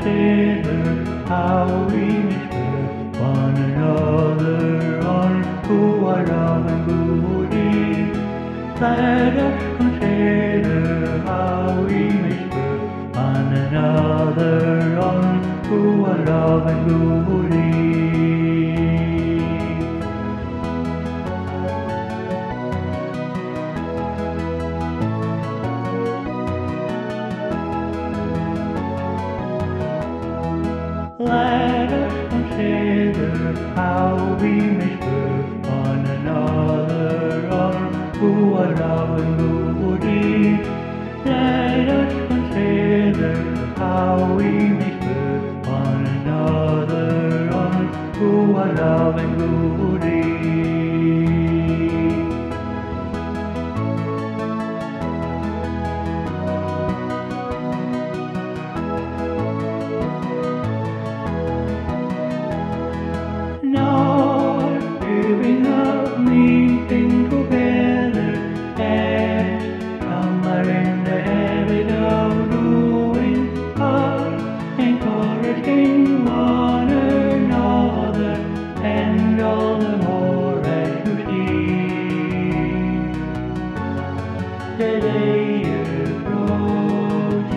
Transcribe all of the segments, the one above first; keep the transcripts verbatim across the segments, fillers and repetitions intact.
consider how we mistreat one another on who are love and beauty. Let us consider how we mistreat one another on who are love and beauty. Let us consider how we mistreat one another on who are love and beauty. Let us consider how we mistreat one another on who are love and beauty. Not giving up, meeting together, as some are in the habit of doing, us encouraging one another, and all the more as you see the day approaching.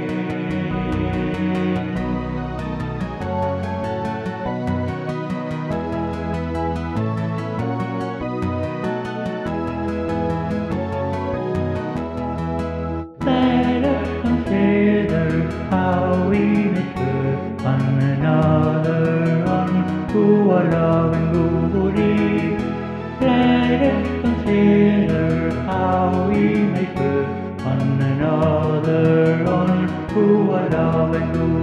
Let us consider how we mistreat one another on who are love and beauty. Let us consider how we mistreat one another on who are love and beauty.